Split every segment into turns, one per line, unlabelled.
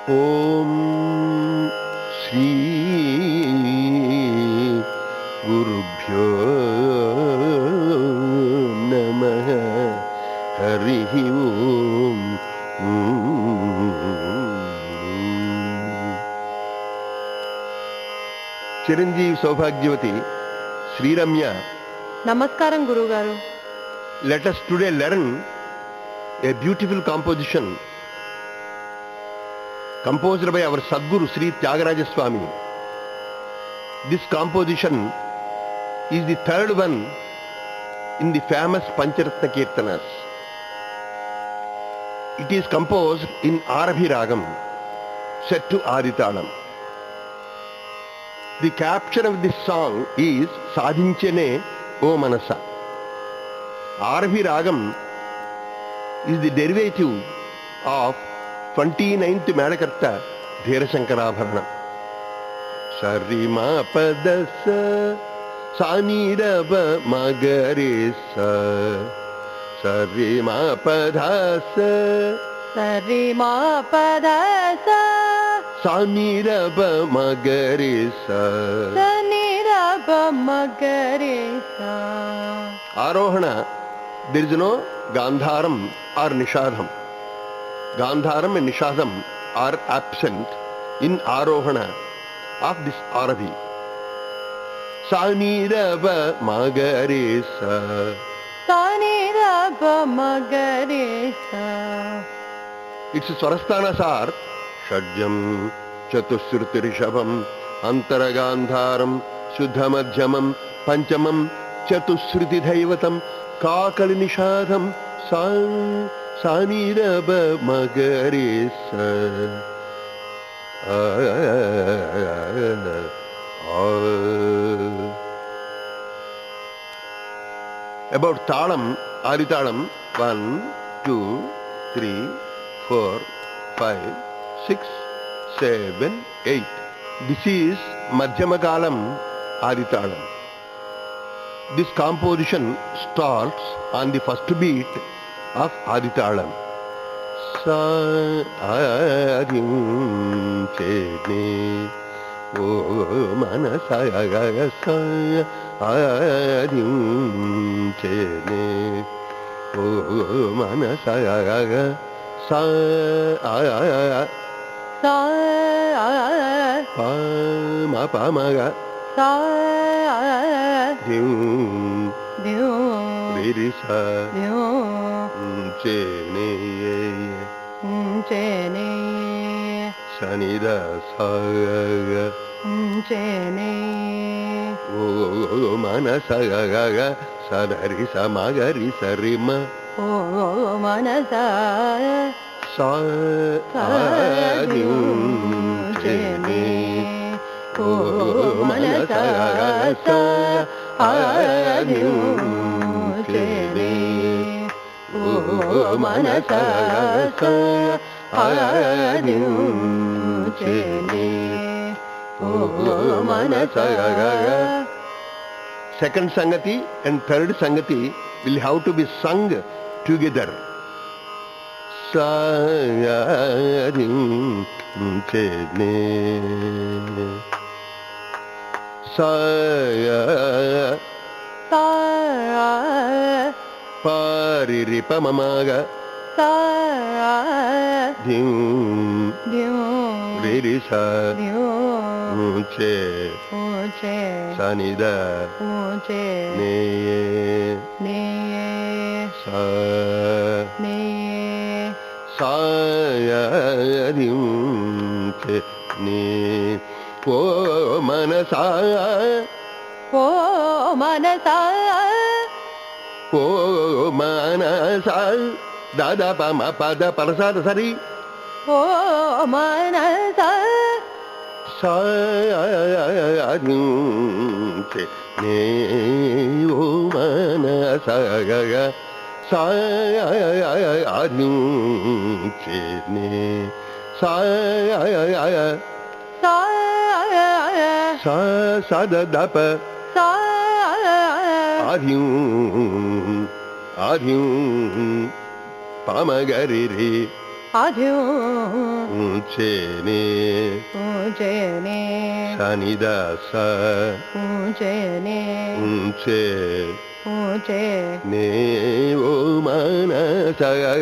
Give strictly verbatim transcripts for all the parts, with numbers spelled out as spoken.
Om Shri Gurubhyo Namaha Harihi Om. Chiranjeev Saubhagyavati, Sri Ramya.
Namaskaram, Guru Garu.
Let us today learn a beautiful composition composed by our Sadguru Sri Tyagaraja Swami. This composition is the third one in the famous Pancharatna Kirtanas. It is composed in Arabhi Ragam, set to Aditalam. The caption of this song is Sadhinchene O Manasa. Arabhi Ragam is the derivative of twenty-ninth Madakarta Dhira Shankarabharanam. Sarima Padasa Saniraba Magaresa Sarima Padasa
Sarima Padasa
Saniraba Magaresa
Saniraba Magaresa.
Arohana, there is no Gandharam or Nishadham. Gandharam and Nishadham are absent in Arohana of this Arabi. Saniraba Magaresa
Saniraba Magaresa.
Its Swarasthanas are Shadjam, Chatusruti-rishabham, Antara-gandharam, Shuddha-madhyamam, Panchamam, Chatusruti-dhaivatam, Kakali-nishadham, San, Saniraba Magaresa. About Talam, Aditalam, one, two, three, four, five, six, seven, eight. This is Madhyamakalam Aditalam. This composition starts on the first beat of Aditalam. Sa adim chene o manasa sa adim chene o manasa sa
Sa
pa ma pa ma ga
Sa
dim
Dio
re re sa
Dio
che ne
Chene
sa ni da sa ga
Chene
o ma na sa ga ga ga sa da ri sa ma ga ri sa ri ma
O Manasa
sa adim chene o manasa sa adim chene o manasa sa adim chene o manasa. Second Sangati and third Sangati will have to be sung together. Sa-ya-dim chene Sa-ya
Sa
Pa-ri-ri-pa-ma-ma-ga
Sa
Dim
Dio
Re-ri-sa
Dio
Che
Uche
Sa-ni-da
Uche
Ne
Ne
Sa
Ne
Sa-ya-dim chene o manasa
O Manasa
o manasa da da pa ma pa da pa sa da sa ri
O Manasa
sa adim chene o manasa ga ga sa adim chene sa
Sa
sa sa da da pa
Sa
adim adim pa ma ga ri ri
అధ్యు
ఉంచేనే
ఉంచేనే
సనిదాస
ఉంచేనే
ఉంచే
ఉంచే
నే ఓ మనస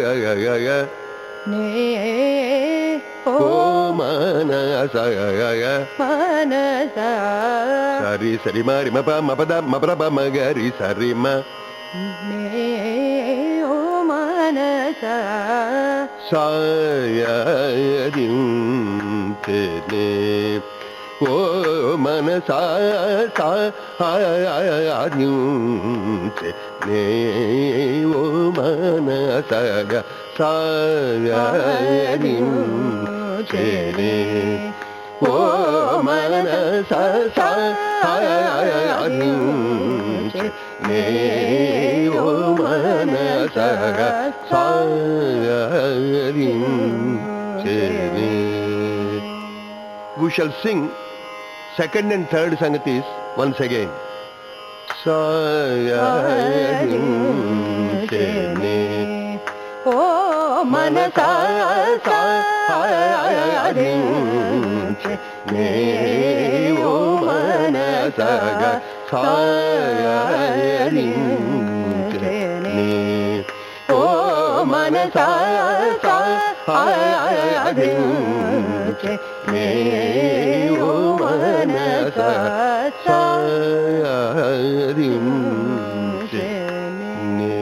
నే
ఓ మనస
మనస
సరి సరి మరి మప మపద మపద మగరి సరి మ
నే ఓ మనస
సాయదించెనే ఓ మనస సాయదించెనే ఓ మనస సాయదించెనే ఓ మనస సాయదించెనే ఓ మనస సాయదించెనే. We shall sing second and third sangatis once again. Sayarinchene
ఓ మనసా
సాయారించనే ఓ మనసగ సాయారించనే ఓ మనసా సాయారించనే ఓ మనస సాయారించనే.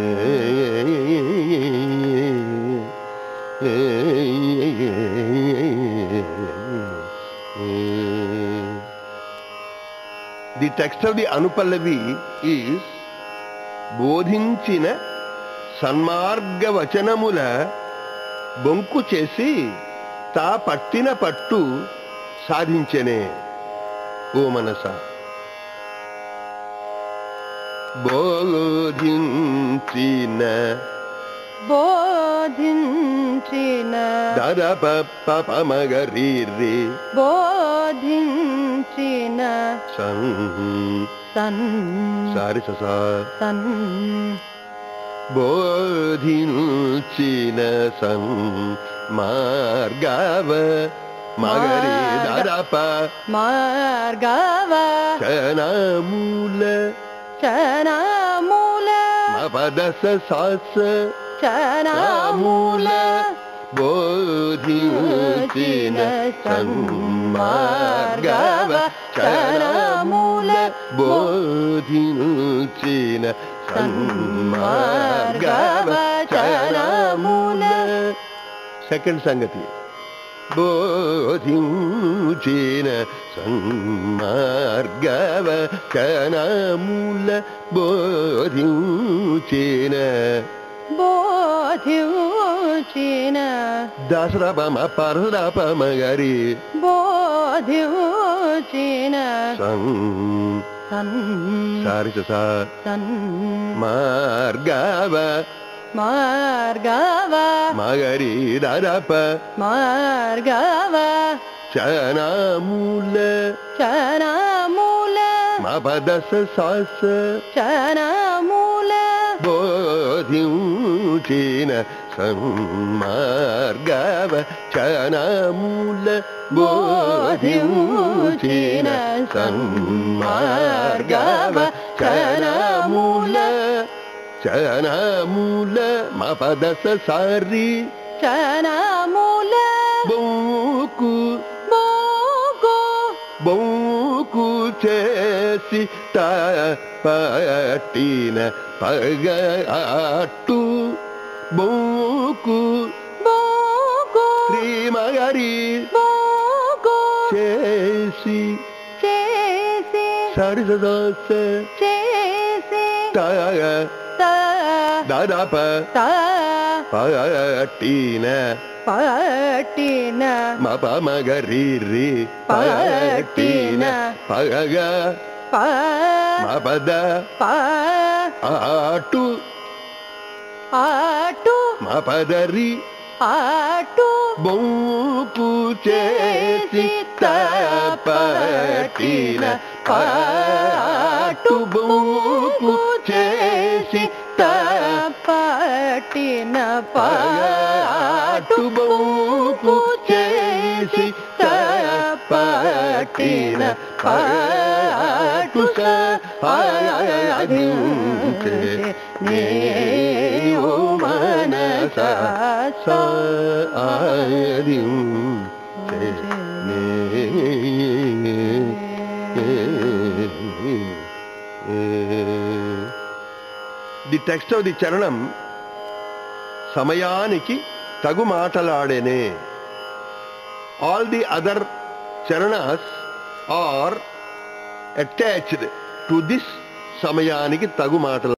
The text of the Anupallavi is బోధించిన సన్మార్గ వచనముల బొంకు చేసి తా పట్టిన పట్టు సాధించనే ఓ మనస. బోధించిన
బోధించిన
దద పప్ప మగరి రే
బోధించిన
సన్
సన్
సారి స
సన్
బోధించిన సన్ మార్గవ మగరి దదప
మార్గవ
చనమూల
చనమూల
మపదస సాస
చనమూల
బోధించిన సన్మార్గవ చనమూల బోధించిన సన్మార్గవ చనమూల. సెకండ్ సంగతి బోధించిన సన్మార్గవ చనమూల బోధించిన
బోధించిన
దసరపమ పరసరపమగరి
బోధించిన
సన్
సన్
సారి స
సన్
మార్గవ
మార్గవ
మగరి దరప
మార్గవ
చనమూల
చనమూల
మపదస సాస
చనమూల
బోధించిన సన్మార్గవ చనమూల బోధించిన సన్మార్గవ చనమూల చనమూల మపదస సారి
చనమూల
బొంకు
బోకు
బొంకు చేసి తా పట్టిన పగటు బొంకు
బోకు
శ్రీమగరి
బోకు
చేసి
చేసి
సరిదస
చేసి
తగ
త
దదప
త
పట్టిన
పట్టిన
మప మగరి రి
పట్టిన
పగ
ప
మపద
ప
ఆటు
ఆటు
మపదరి
ఆటు
బొంకు చేసి తపటిన పాటు బొంకు చేసి
తపటిన పాటు
పాటుబౌకు చేసి తపట్టిన పాటు సాధించే నేయో మనస సాధించే నే. ది టెక్స్ట్ ఆఫ్ ది చరణం సమయానికి తగు మాటలాడేనే. ఆల్ ది అదర్ చరణాస్ ఆర్ అటాచ్డ్ టు దిస్ సమయానికి తగు మాటలు.